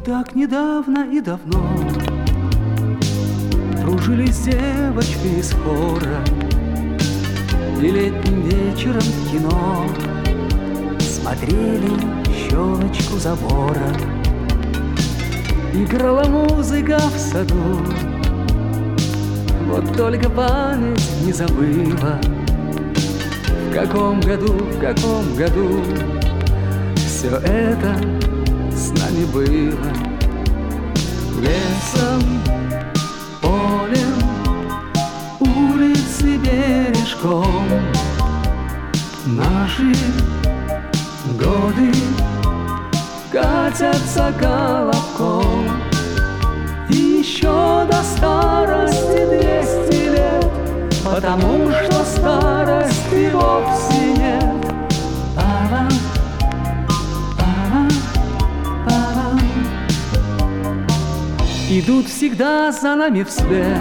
так недавно и давно дружили с девочкой из хора, и летним вечером в кино смотрели щелочку забора. Играла музыка в саду, вот только память не забыла, в каком году все это с нами было. Лесом, полем, улицы бережком наши годы катятся колобком. И еще до старости 200 лет, потому что старости вовсе нет. Пава, пава, пава. Идут всегда за нами вслед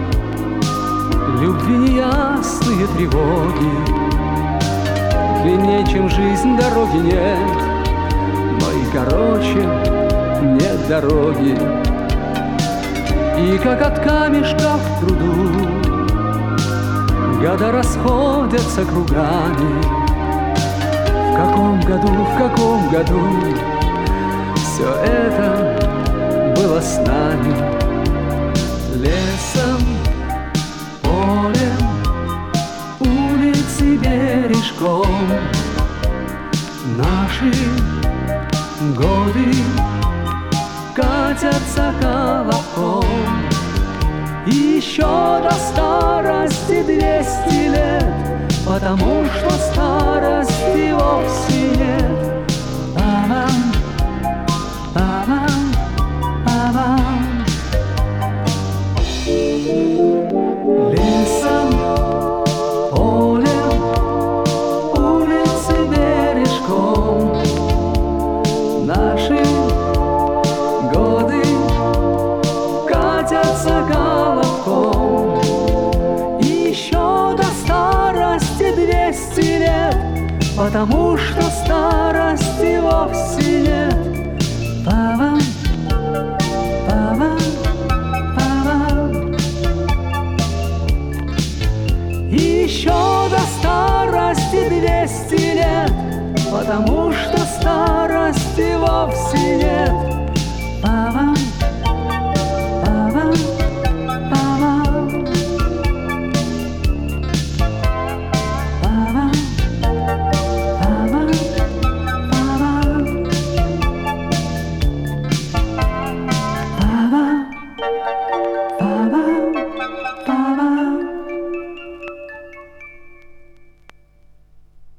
любви неясные тревоги. Длиннее, чем жизнь, дороги нет, но и короче нет дороги. И как от камешка в пруду года расходятся кругами. В каком году все это было с нами? Лесом, полем, улицы бережком наши годы катятся колобком. И еще до старости 200 лет, потому что старости вовсе нет. Павам, павам, павам. Лесом, полем, улицы бережком наши годы катятся колобком. И еще до старости 200 лет, потому что старости вовсе нет. Павам, павам, павам. И еще до старости 200 лет, потому что старости вовсе нет.